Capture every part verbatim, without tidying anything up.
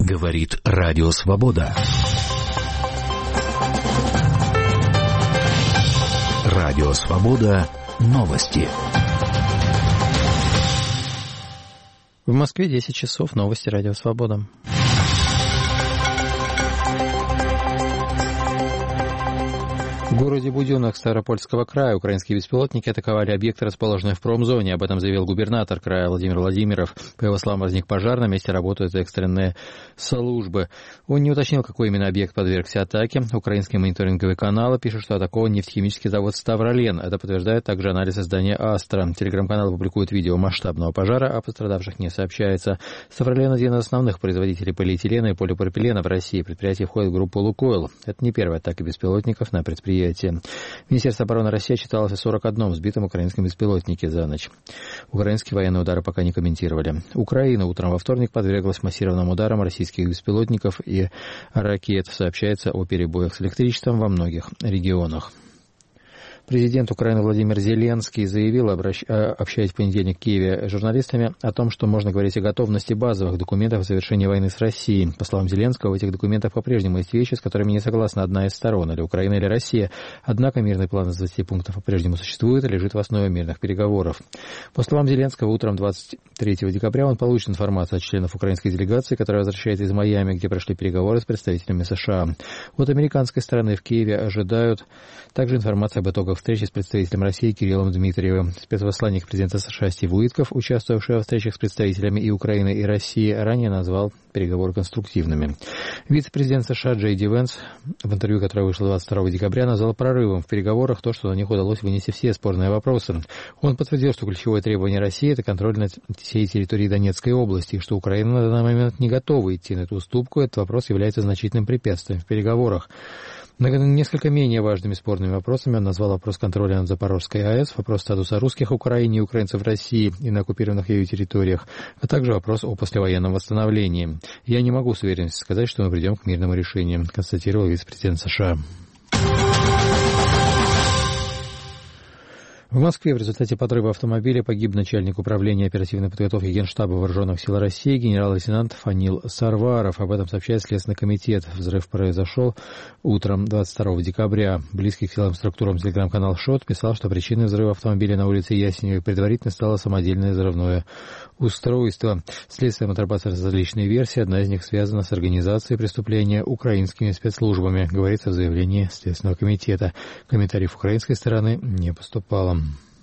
Говорит Радио Свобода. Радио Свобода. Новости. В Москве десять часов. Новости Радио Свобода. В городе Буденног Ставропольского края украинские беспилотники атаковали объекты, расположенные в промзоне. Об этом заявил губернатор края Владимир Владимиров. По его словам, возник пожар, на месте работают экстренные службы. Он не уточнил, какой именно объект подвергся атаке. Украинские мониторинговые каналы пишут, что атакован нефтехимический завод «Ставролен». Это подтверждает также анализ издания «Астра». Телеграм-канал публикует видео масштабного пожара, о пострадавших не сообщается. «Ставролен» — один из основных производителей полиэтилена и полипропилена в России. Предприятие входит в группу «Лукойл». Это не первая атака беспилотников на предприятие. Министерство обороны России отчиталось о сорок одном сбитом украинском беспилотнике за ночь. Украинские военные удары пока не комментировали. Украина утром во вторник подверглась массированным ударам российских беспилотников и ракет. Сообщается о перебоях с электричеством во многих регионах. Президент Украины Владимир Зеленский заявил, обращ... общаясь в понедельник в Киеве с журналистами, о том, что можно говорить о готовности базовых документов о завершении войны с Россией. По словам Зеленского, в этих документах по-прежнему есть вещи, с которыми не согласна одна из сторон, или Украина, или Россия. Однако мирный план из двадцати пунктов по-прежнему существует и лежит в основе мирных переговоров. По словам Зеленского, утром двадцать третьего декабря он получит информацию от членов украинской делегации, которая возвращается из Майами, где прошли переговоры с представителями США. От американской стороны в Киеве ожидают также информацию об итогах встречи с представителем России Кириллом Дмитриевым. Спецпосланник президента США Стив Уитков, участвовавший во встречах с представителями и Украины, и России, ранее назвал переговоры конструктивными. Вице-президент США Джей Ди Венс в интервью, которое вышло двадцать второго декабря, назвал прорывом в переговорах то, что на них удалось вынести все спорные вопросы. Он подтвердил, что ключевое требование России – это контроль над всей территорией Донецкой области, и что Украина на данный момент не готова идти на эту уступку. Этот вопрос является значительным препятствием в переговорах. Несколько менее важными спорными вопросами он назвал вопрос контроля над Запорожской АЭС, вопрос статуса русских в Украине и украинцев в России и на оккупированных ею территориях, а также вопрос о послевоенном восстановлении. «Я не могу с уверенностью сказать, что мы придем к мирному решению», констатировал вице-президент США. В Москве в результате подрыва автомобиля погиб начальник управления оперативной подготовки Генштаба Вооруженных сил России генерал-лейтенант Фанил Сарваров. Об этом сообщает Следственный комитет. Взрыв произошел утром двадцать второго декабря. Близкий к силовым структурам телеграм-канал ШОТ писал, что причиной взрыва автомобиля на улице Ясеневой предварительно стало самодельное взрывное устройство. Следствием отрабатываются различные версии. Одна из них связана с организацией преступления украинскими спецслужбами, говорится в заявлении Следственного комитета. Комментариев украинской стороны не поступало.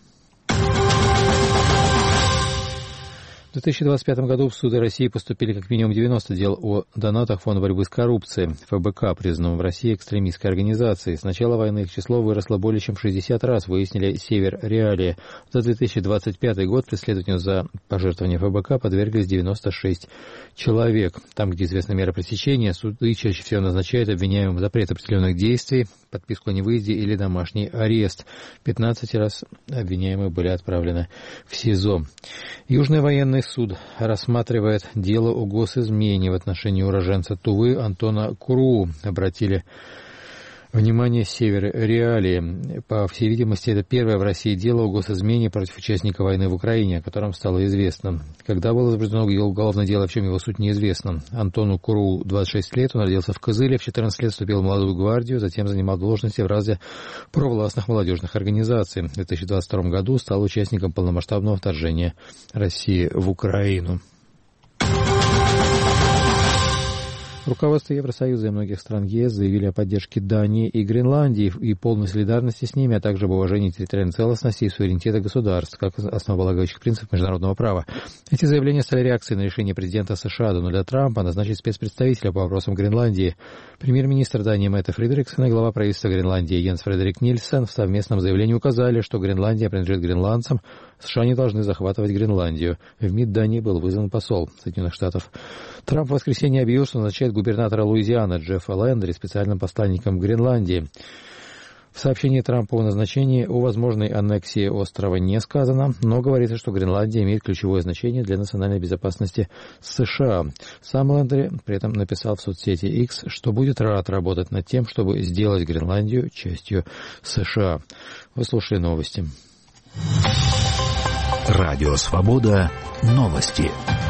В две тысячи двадцать пятом году в суды России поступили как минимум девяносто дел о донатах Фонда борьбы с коррупцией, ФБК, признанном в России экстремистской организацией. С начала войны их число выросло более чем в шестьдесят раз, выяснили Север Реалии. За две тысячи двадцать пятый год преследованию за пожертвование ФБК подверглись девяносто шесть человек. Там, где известна мера пресечения, суды чаще всего назначают обвиняемым запрет определенных действий, подписку о невыезде или домашний арест. пятнадцать раз обвиняемые были отправлены в СИЗО. Южный военный суд рассматривает дело о госизмене в отношении уроженца Тувы Антона Куруу. Обратили внимание Север Реалии. По всей видимости, это первое в России дело о госизмене против участника войны в Украине, о котором стало известно. Когда было возбуждено уголовное дело, в чем его суть, неизвестно. Антону Куруу двадцать шесть лет, он родился в Кызыле, в четырнадцать лет вступил в молодую гвардию, затем занимал должности в разде провластных молодежных организаций. В две тысячи двадцать втором году стал участником полномасштабного вторжения России в Украину. Руководство Евросоюза и многих стран ЕС заявили о поддержке Дании и Гренландии и полной солидарности с ними, а также об уважении территориальной целостности и суверенитета государств, как основополагающих принципов международного права. Эти заявления стали реакцией на решение президента США Дональда Трампа назначить спецпредставителя по вопросам Гренландии. Премьер-министр Дании Метте Фредериксон и глава правительства Гренландии Йенс Фредерик Нильсен в совместном заявлении указали, что Гренландия принадлежит гренландцам, США не должны захватывать Гренландию. В МИД Дании был вызван посол Соединенных Штатов. Трамп в воскресенье объявил, что назначает губернатора Луизианы Джеффа Лэндри специальным посланником Гренландии. В сообщении Трампа о назначении о возможной аннексии острова не сказано, но говорится, что Гренландия имеет ключевое значение для национальной безопасности США. Сам Лэндри при этом написал в соцсети X, что будет рад работать над тем, чтобы сделать Гренландию частью США. Вы слушали новости. Радио Свобода. Новости.